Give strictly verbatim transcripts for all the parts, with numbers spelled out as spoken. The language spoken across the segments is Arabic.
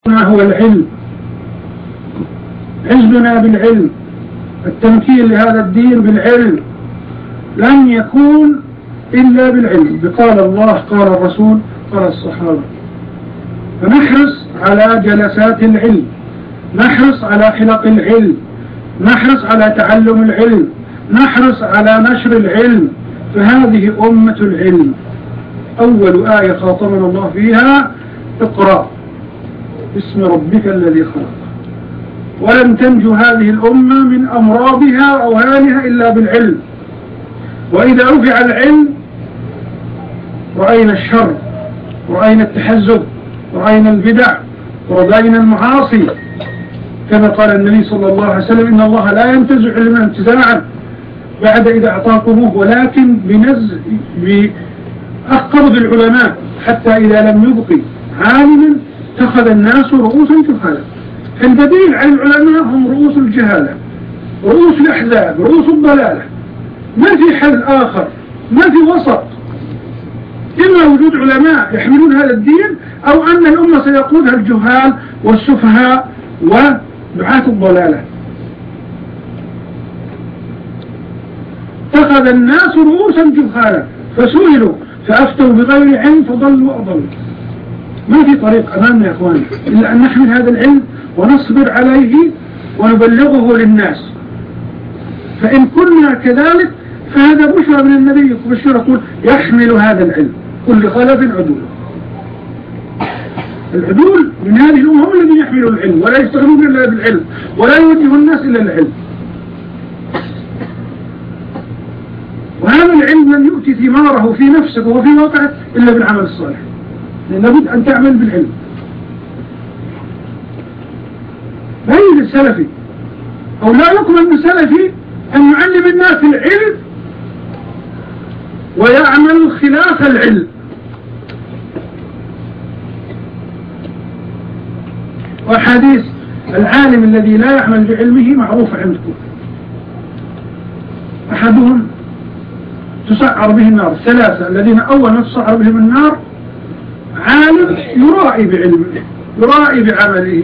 ما هو العلم، عزنا بالعلم، التمكين لهذا الدين بالعلم، لن يكون إلا بالعلم. بقال الله قال الرسول قال الصحابة. فنحرص على جلسات العلم، نحرص على حلق العلم، نحرص على تعلم العلم، نحرص على نشر العلم. فهذه أمة العلم. أول آية خاطبنا الله فيها اقرأ باسم ربك الذي خلق. ولن تنجو هذه الأمة من أمراضها وأوهانها إلا بالعلم. وإذا رفع العلم رأينا الشر، رأينا التحزب، رأينا البدع، ورأينا المعاصي، كما قال النبي صلى الله عليه وسلم إن الله لا ينتزع علما انتزاعا بعد إذا أعطاكموه، ولكن بنزع بأخرض العلماء حتى إذا لم يبقي عالما اتخذ الناس رؤوسا جهالا. البديل عن العلماء هم رؤوس الجهالة، رؤوس الأحزاب، رؤوس الضلالة. ما في حل آخر، ما في وسط، إما وجود علماء يحملون هذا الدين أو أن الأمة سيقودها الجهال والسفهاء ودعاة الضلالة. اتخذ الناس رؤوسا جهالا فسئلوا فأفتوا بغير علم فضلوا وأضلوا. ما في طريق أمامنا يا أخواني إلا أن نحمل هذا العلم ونصبر عليه ونبلغه للناس. فإن كنا كذلك فهذا بشرى من النبي بشرى يقول يحمل هذا العلم كل خلف عدول. العدول من هذه الأمة هم الذين يحملوا العلم ولا يستغنون إلا بالعلم ولا يوجه الناس إلا العلم. وهذا العلم لن يؤتي ثماره في نفسك وفي واقعك إلا بالعمل الصالح، لأن لابد أن تعمل بالعلم. لا يوجد سلفي أو لا يقبل من سلفي أن يعلم الناس العلم ويعمل خلاف العلم. وحديث العالم الذي لا يعمل بعلمه معروف عندكم. أحدهم تسعر به النار، ثلاثة الذين أول ما تسعر بهم النار عالم يرائي بعلمه يرائي بعمله،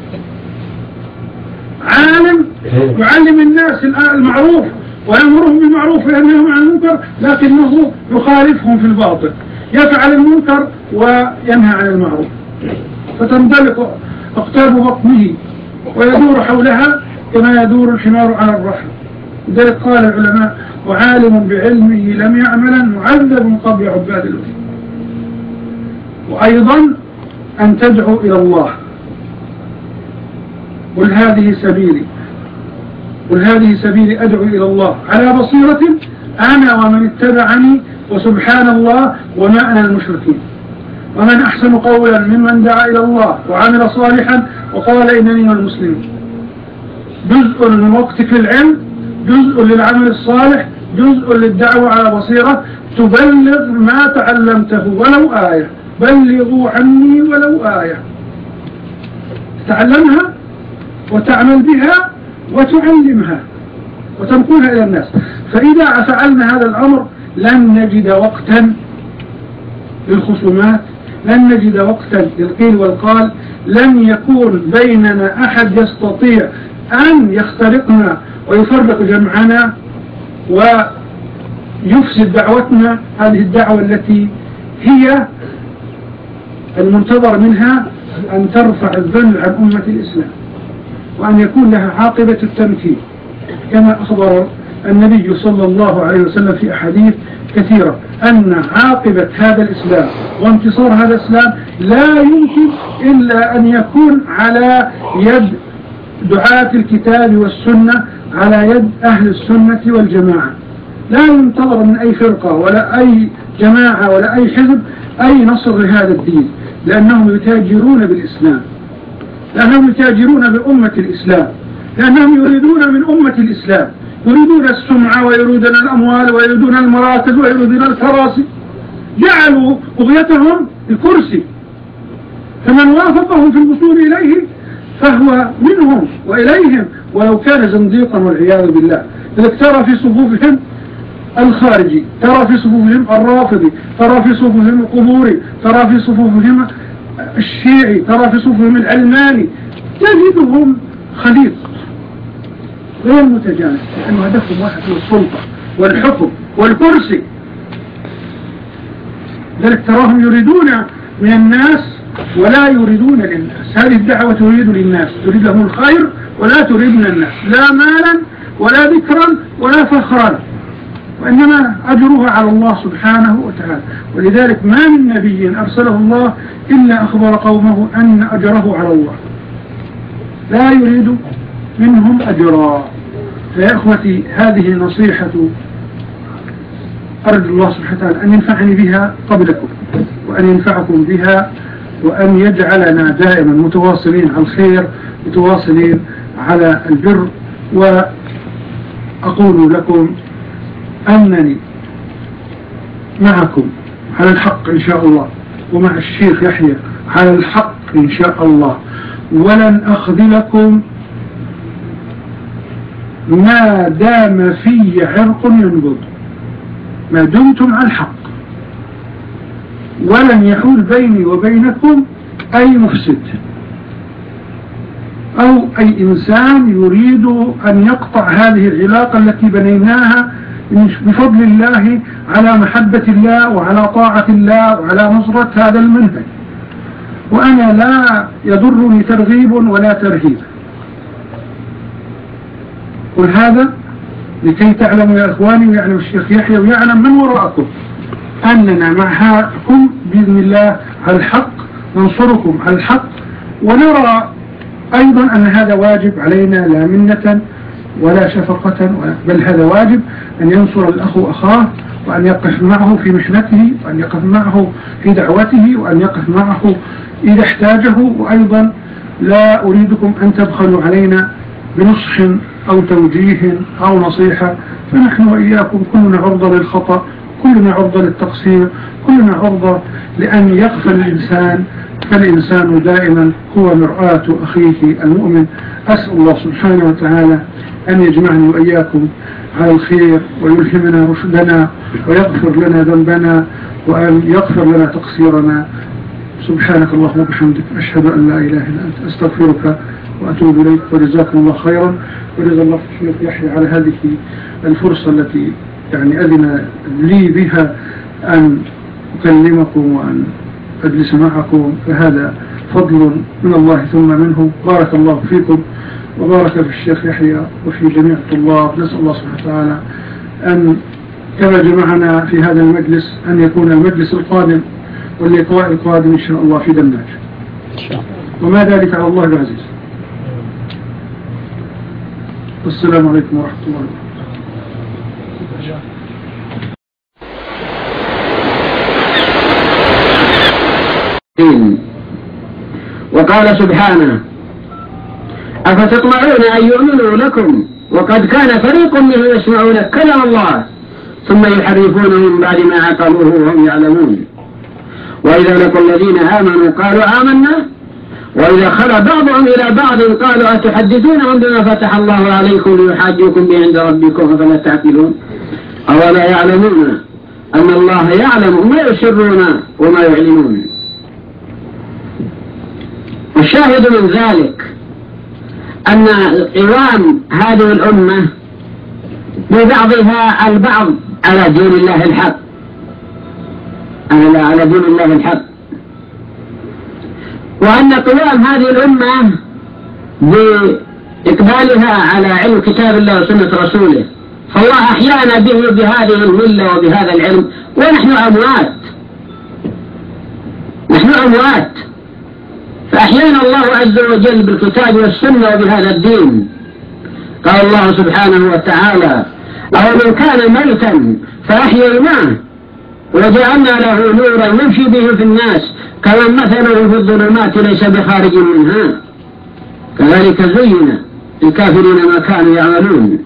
عالم يعلم الناس المعروف ويأمرهم بالمعروف وينهاهم عن المنكر لكنه يخالفهم في الباطل، يفعل المنكر وينهى عن المعروف، فتندلق أقطاب بطنه ويدور حولها كما يدور الحمار على الرحل. لذلك قال العلماء وعالم بعلمه لم يعملا معذب من قبل عباد الوثن. وأيضا أن تدعو إلى الله. قل هذه سبيلي قل هذه سبيلي أدعو إلى الله على بصيرة أنا ومن اتبعني وسبحان الله وما أنا المشركين. ومن أحسن قولا ممن دعا إلى الله وعمل صالحا وقال إنني من المسلمين. جزء من وقتك للعلم، جزء للعمل الصالح، جزء للدعوة على بصيرة، تبلغ ما تعلمته ولو آية. بلغوا عني ولو آية، تتعلمها وتعمل بها وتعلمها وتنقلها إلى الناس. فإذا فعلنا هذا الأمر لن نجد وقتا للخصومات، لن نجد وقتا للقيل والقال، لن يكون بيننا أحد يستطيع أن يخترقنا ويفرق جمعنا ويفسد دعوتنا، هذه الدعوة التي هي المنتظر منها أن ترفع الذل عن أمة الإسلام وأن يكون لها عاقبة التمكين، كما أخبر النبي صلى الله عليه وسلم في أحاديث كثيرة أن عاقبة هذا الإسلام وانتصار هذا الإسلام لا يمكن إلا أن يكون على يد دعاة الكتاب والسنة، على يد أهل السنة والجماعة. لا ينتظر من أي فرقة ولا أي جماعة ولا أي حزب أي نصر لهذا الدين، لأنهم يتاجرون بالإسلام، لأنهم يتاجرون بأمة الإسلام، لأنهم يريدون من أمة الإسلام، يريدون السمعة ويريدون الأموال ويريدون المراكز ويريدون الكراسي. جعلوا بغيتهم الكرسي، فمن وافقهم في الوصول إليه فهو منهم وإليهم ولو كان زنديقا والعياذ بالله. لذلك ترى في صفوفهم الخارجي، ترى في صفوفهم الرافضي، ترى في صفوفهم القبوري، ترى في صفوفهم الشيعي، ترى في صفهم العلماني، تجدهم خليط غير متجانس، لأنه هدفهم واحد هو السلطة والحكم والكرسي. لذلك تراهم يريدون من الناس ولا يريدون للناس. هذه الدعوة تريد للناس، تريد لهم الخير ولا تريد من الناس، لا مالا ولا ذكرا ولا فخرا، وإنما أجرها على الله سبحانه وتعالى. ولذلك ما من نبي أرسله الله إلا أخبر قومه أن أجره على الله، لا يريد منهم أجرا. فيا أخوتي، هذه نصيحة أرجو الله سبحانه وتعالى أن ينفعني بها قبلكم، وأن ينفعكم بها، وأن يجعلنا دائما متواصلين على الخير، متواصلين على البر. وأقول لكم أنني معكم على الحق إن شاء الله، ومع الشيخ يحيى على الحق إن شاء الله، ولن أخذلكم ما دام في عرق ينبض، ما دمتم على الحق. ولن يحول بيني وبينكم أي مفسد أو أي إنسان يريد أن يقطع هذه العلاقة التي بنيناها بفضل الله على محبة الله وعلى طاعة الله وعلى نصرة هذا المنهج. وأنا لا يضرني ترغيب ولا ترهيب. قل هذا لكي تعلموا يا إخواني، ويعلم الشيخ يحيى ويعلم من وراءكم أننا معكم بإذن الله على الحق، ننصركم على الحق. ونرى أيضا أن هذا واجب علينا، لا منة ولا شفقة، بل هذا واجب أن ينصر الأخ أخاه، وأن يقف معه في محنته، وأن يقف معه في دعوته، وأن يقف معه إذا احتاجه. وأيضا لا أريدكم أن تبخلوا علينا بنصح أو توجيه أو نصيحة، فنحن وإياكم كلنا عرضة للخطأ، كلنا عرضة للتقصير، كلنا عرضة لأن يغفل الإنسان، فالإنسان دائما هو مرآة أخيه المؤمن. أسأل الله سبحانه وتعالى أن يجمعني وإياكم على الخير، ويلهمنا رشدنا، ويغفر لنا ذنبنا، وأن يغفر لنا تقصيرنا. سبحانك اللهم وبحمدك، أشهد أن لا إله إلا أنت، أستغفرك وأتوب إليك. وجزاكم الله خيرا، وجزا الله الشيخ يحيى على هذه الفرصة التي يعني أذن لي بها أن أكلمكم وأن أجلس معكم، فهذا فضل من الله ثم منه. بارك الله فيكم وبارك في الشيخ يحيى وفي جميع الطلاب. نسأل الله سبحانه وتعالى أن كما جمعنا في هذا المجلس أن يكون المجلس القادم واللقاء القادم إن شاء الله في دماج، وما ذلك على الله العزيز. والسلام عليكم ورحمة الله وبركاته. وقال سبحانه: أفتطمعون أن يؤمنوا لكم وقد كان فريق منهم يسمعون كلام الله ثم يحرفونه من بعد ما عقلوه وهم يعلمون. وإذا لقوا الذين آمنوا قالوا آمنا وإذا خلا بعضهم إلى بعض قالوا أتحدثونهم بما فتح الله عليكم ليحاجوكم به عند ربكم أفلا تعقلون. أولا يعلمون أن الله يعلم ما يسرون وما يعلنون. والشاهد من ذلك أن قوام هذه الأمة ببعضها البعض على دين الله الحق، على دين الله الحق، وأن قوام هذه الأمة بإقبالها على علم كتاب الله وسنة رسوله، فالله أحيانا به بهذه الملة وبهذا العلم ونحن أموات، نحن أموات، فأحيانا الله عز وجل بالكتاب والسنة وبهذا الدين. قال الله سبحانه وتعالى: أو من كان ميتا فأحييناه وجعلنا له نورا يمشي به في الناس كمن مثله في الظلمات ليس بخارج منها كذلك زين الكافرين ما كانوا يعملون.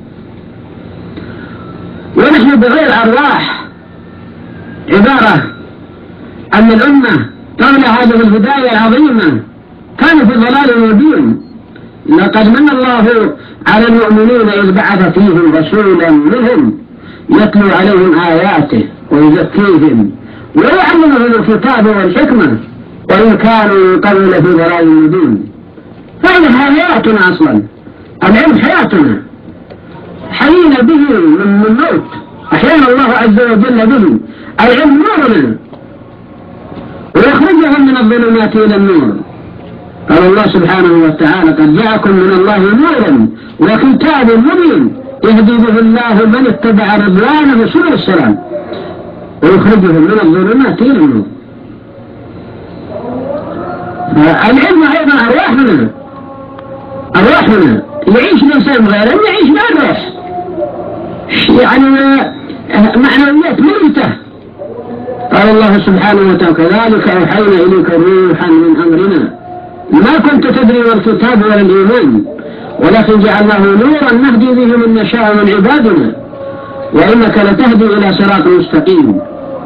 ونحن بغير أرواح عبارة أن الأمة قبل هذه الهداية العظيمة كانوا في ضلال مبين. لقد من الله على المؤمنين إذ بعث فيهم رسولا منهم يتلو عليهم آياته ويزكيهم ويعلمهم الكتاب والحكمة وإن كانوا قبل في ضلال مبين. فهذا حياتنا أصلا، العلم حياتنا، حيينا به من الموت، أحيانا الله عز وجل به. العلم نورنا ويخرجهم من الظلمات إلى النور. قال الله سبحانه وتعالى: قد جاءكم من الله نور وكتاب مبين يهدي به الله من اتبع رضوانه سبل السلام ويخرجهم من الظلمات إلى النور. العلم أيضا أرواحنا، أرواحنا يعيش الإنسان غيره يعيش مع الروح، يعني معنويات ميتة. قال الله سبحانه وتعالى: كذلك أوحينا إليك روحا من أمرنا ما كنت تدري ما الكتاب ولا الإيمان ولكن جعلناه نورا نهدي به من نشاء من عبادنا وإنك لتهدي إلى صراط مستقيم.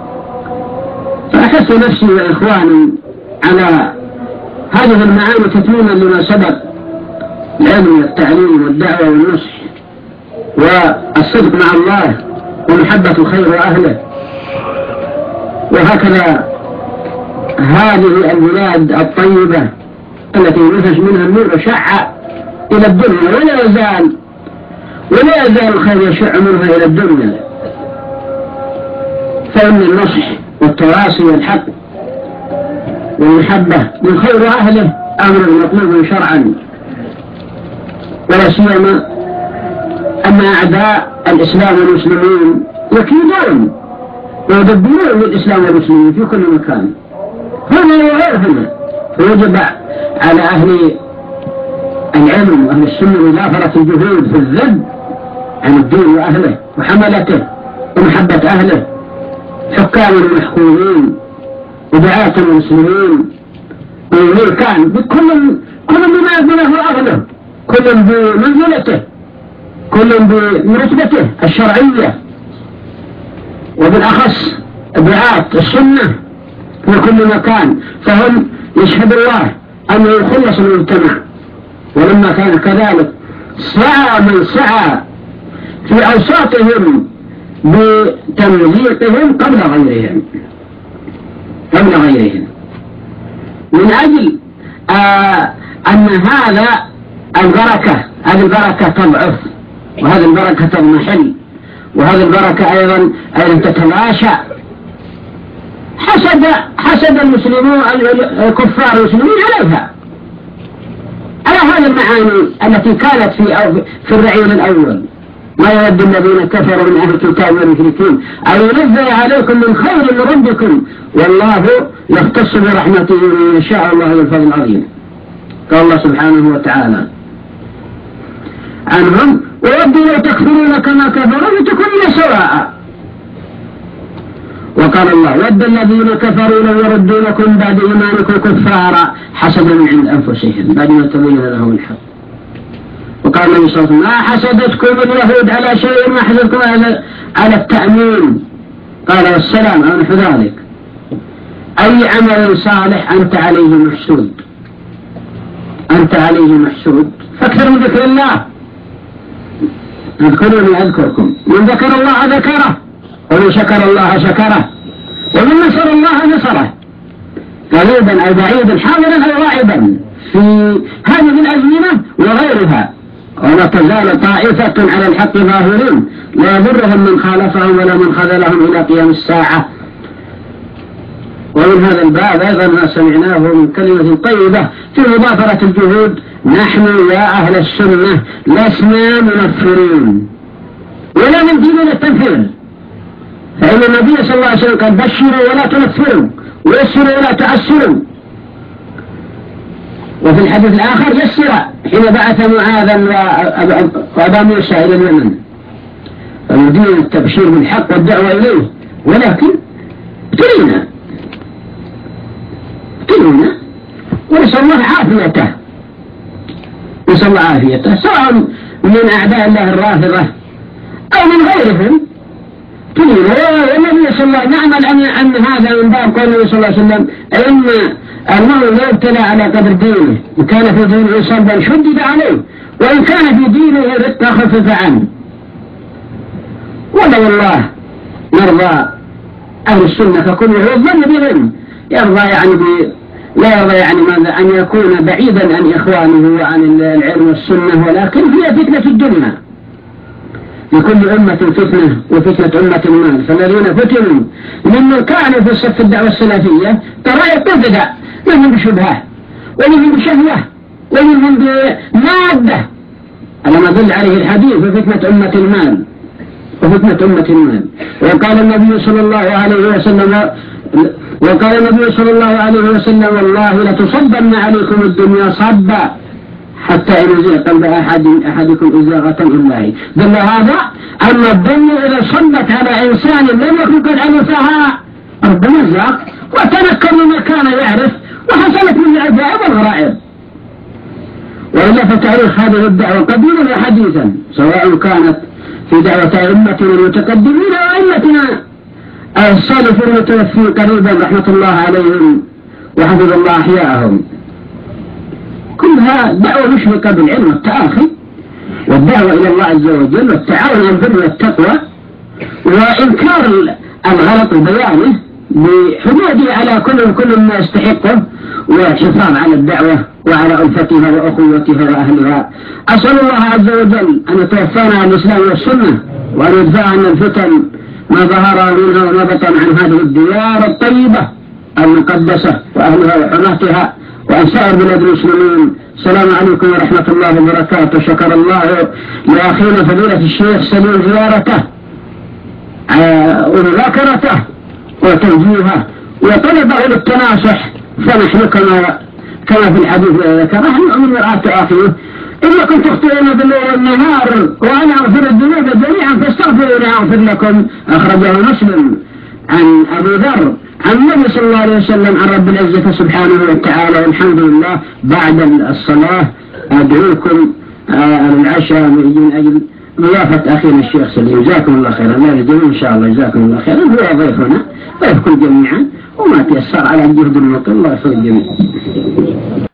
فأحس نفسي وإخواني على هذه المعاني تتميما لما سبق: العلم والتعليم والدعوة والنصح والصدق مع الله ومحبة الخير وأهله. وهكذا هذه البلاد الطيبة التي نفش منها النور شع إلى الدنيا ولا يزال ولا يزال الخير يشع منها إلى الدنيا. فإن النصح والتواصي والحق والمحبة من خير أهله أمر مطلوب شرعا، ولا سيما أن أعداء الإسلام والمسلمين يكيدون ويدبرون للإسلام والمسلمين في كل مكان هنا وغير هنا. فيجب على أهل العلم وأهل السنة مضافرة الجهود في الذب عن الدين وأهله وحملته ومحبة أهله، حكام المحكومين ودعاة المسلمين والملكان بكل كل بما يبنه أهله، كل بمنزلته، كل بمرتبته الشرعية، وبالأخص دعاة السنة في كل مكان. فهم يشهد الله أنه يخلص المجتمع. ولما كان كذلك سعى من سعى في أوساطهم بتمزيقهم قبل غيرهم قبل غيرهم من أجل آه أن هذا البركة هذه البركة تضعف وهذه البركة تضمحل وهذه البركة أيضا أيضا تتلاشى. حسد حسد المسلمون الكفار المسلمين عليها، على هذه المعاني التي كانت في في الرعيل الأول: ما يود الذين كفروا من أهل الكتاب والمشركين أن ينزل عليكم من خير من ربكم والله يختص برحمته من يشاء الله ذو الفضل العظيم. قال الله سبحانه وتعالى عنهم: وودوا لو تكفرون كما كفروا فتكونون سواء. وقال الله: ود الذين كفروا لو يردونكم بعد إيمانكم كفارا حسدا من عند أنفسهم بعد ما تبين لهم الحق. وقال النبي صلى الله عليه وسلم: ما حسدتكم اليهود على شيء ما حسدتكم على التأمين. قال: والسلام أو نحو ذلك. أي عمل صالح أنت عليه محسود أنت عليه محسود فاكثر من ذكر الله. اذكروني أذكركم، من ذكر الله ذكره ومن شكر الله شكره ومن نصر الله نصره، قريبا أو بعيدا حاضرا أو غائبا في هذه الأزمنة وغيرها. ولا تزال طائفة على الحق ظاهرين لا يضرهم من خالفهم ولا من خذلهم إلى قيام الساعة. ومن هذا الباب أيضا ما سمعناه من كلمة طيبة في مضافرة الجهود: نحن يا أهل السنة لسنا منفرين ولا من ديننا التنفير، فإن النبي صلى الله عليه وسلم قال: بشروا ولا تنفروا ويسروا ولا تعسروا. وفي الحديث الآخر يسر حين بعث معاذا وأبا موسى إلى اليمن، فالدين التبشير بالحق والدعوة إليه، ولكن ابتلينا ابتلينا ونسأل الله عافيته نسأل الله عافيته سواء من أعداء الله الرافضة أو من غيرهم. والنبي صلى الله عليه وسلم نعمل أن هذا من باب قول النبي صلى الله عليه وسلم: إن المؤمن لا يبتلى على قدر دينه، إن كان في دينه صلبا شدد عليه وإن كان في دينه رقة خفف عنه. ولا والله نرضى أهل السنة ككل والظن بهم يرضى يعني لا يرضى يعني ماذا أن يكون بعيدا عن إخوانه وعن العلم والسنة، ولكن هي فتنة الدنيا. لكل أمة فتنة وفتنة أمة المال، فالذين فتنوا ممن كانوا في صف الدعوة السلفية ترى يتبدأ منهم بشبهة ومنهم بشهوة ومنهم بمادة، على ما دل عليه الحديث وفتنة أمة المال وفتنة أمة المال. وقال النبي صلى الله عليه وسلم وقال النبي صلى الله عليه وسلم والله لتصبن عليكم الدنيا صبا حتى إن يزيغ قلب أحد أحدكم إزاغة إلا دل هذا أما الدنيا إذا صبت على إنسان لم يكن قد أنفها ربما زاغ وتنكر مما كان يعرف وحصلت من العجائب والغرائب. وإلا فتاريخ هذه الدعوة قديما وحديثا سواء كانت في دعوة أئمتنا المتقدمين وأئمتنا الصالحين المتوفين قريبا رحمة الله عليهم وحفظ الله أحياءهم، كلها دعوة مشرقة بالعلم والتآخي والدعوة إلى الله عز وجل والتعاون على البر والتقوى وإنكار الغلط وبيانه بحدوده على كل كل ما يستحقه والحفاظ على الدعوة وعلى ألفتها وأخوتها وأهلها. أسأل الله عز وجل أن يتوفانا عن الإسلام والسنة وأن يدفع عنا الفتن ما ظهر منها وما بطن عن هذه الديار الطيبة المقدسة وأهلها وحرمتها وعن سائر بلاد المسلمين. السلام عليكم ورحمة الله وبركاته. شكر الله لأخينا فضيلة الشيخ سليم زيارته ومذاكرته وتوجيهه وطلبه للتناصح، فنحن كما كما في الحديث ذكره من مرآة أخيه إنكم تخطئون بالليل والنهار وأنا أغفر الذنوب جميعا فاستغفروا أغفر لكم. أخرجه مسلم عن أبي ذر عن النبي صلى الله عليه وسلم عن رب العزة سبحانه وتعالى. والحمد لله بعد الصلاة أدعوكم العشاء من أجل ضيافة أخينا الشيخ سليم. جزاكم الله خيرا. لا الجميع إن شاء الله جزاكم الله خيرا. هو ضيفنا ضيفكم جميعا وما تيسر على الجهد المطلوب. الله يحفظ الجميع.